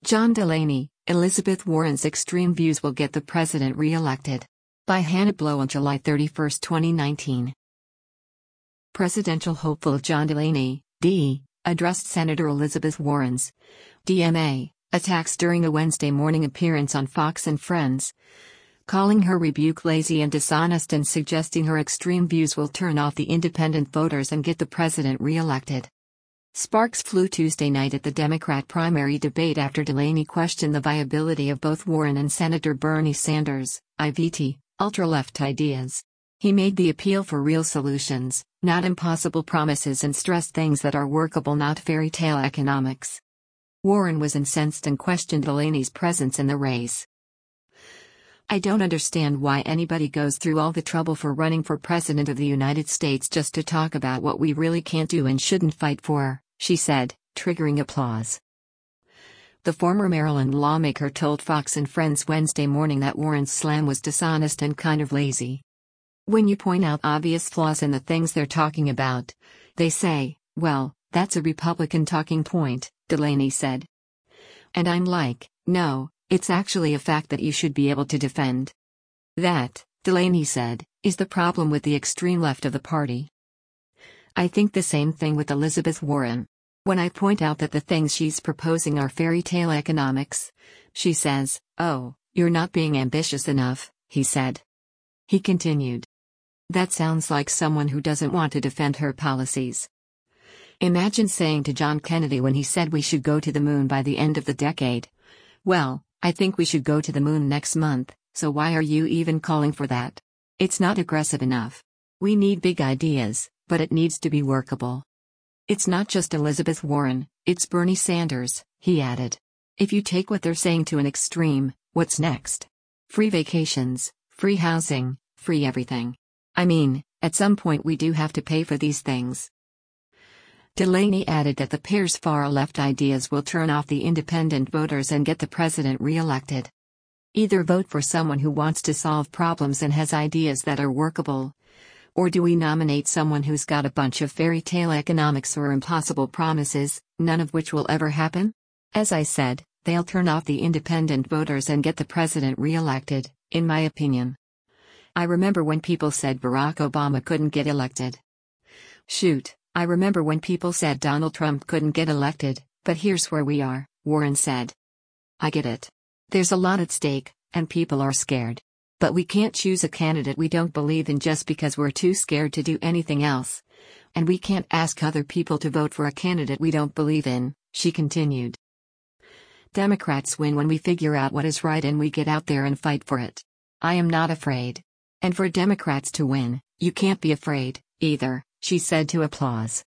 John Delaney, Elizabeth Warren's extreme views will get the president re-elected. By Hannah Blow on July 31, 2019. Presidential hopeful John Delaney, D., addressed Senator Elizabeth Warren's DMA attacks during a Wednesday morning appearance on Fox and Friends, calling her rebuke lazy and dishonest and suggesting her extreme views will turn off the independent voters and get the president re-elected. Sparks flew Tuesday night at the Democrat primary debate after Delaney questioned the viability of both Warren and Senator Bernie Sanders' IVT, ultra-left ideas. He made the appeal for real solutions, not impossible promises, and stressed things that are workable, not fairy tale economics. Warren was incensed and questioned Delaney's presence in the race. "I don't understand why anybody goes through all the trouble for running for president of the United States just to talk about what we really can't do and shouldn't fight for," she said, triggering applause. The former Maryland lawmaker told Fox and Friends Wednesday morning that Warren's slam was dishonest and kind of lazy. "When you point out obvious flaws in the things they're talking about, they say, well, that's a Republican talking point," Delaney said. "And I'm like, no, it's actually a fact that you should be able to defend. That," Delaney said, "is the problem with the extreme left of the party. I think the same thing with Elizabeth Warren. When I point out that the things she's proposing are fairy tale economics, she says, oh, you're not being ambitious enough," he said. He continued. "That sounds like someone who doesn't want to defend her policies. Imagine saying to John Kennedy when he said we should go to the moon by the end of the decade, well, I think we should go to the moon next month, so why are you even calling for that? It's not aggressive enough. We need big ideas, but it needs to be workable. It's not just Elizabeth Warren, it's Bernie Sanders," he added. "If you take what they're saying to an extreme, what's next? Free vacations, free housing, free everything. I mean, at some point we do have to pay for these things." Delaney added that the pair's far-left ideas will turn off the independent voters and get the president re-elected. Either vote for someone who wants to solve problems and has ideas that are workable, or do we nominate someone who's got a bunch of fairy tale economics or impossible promises, none of which will ever happen? As I said, they'll turn off the independent voters and get the president re-elected, in my opinion. I remember when people said Barack Obama couldn't get elected. Shoot, I remember when people said Donald Trump couldn't get elected, but here's where we are," Warren said. "I get it. There's a lot at stake, and people are scared. But we can't choose a candidate we don't believe in just because we're too scared to do anything else. And we can't ask other people to vote for a candidate we don't believe in," she continued. "Democrats win when we figure out what is right and we get out there and fight for it. I am not afraid. And for Democrats to win, you can't be afraid, either," she said to applause.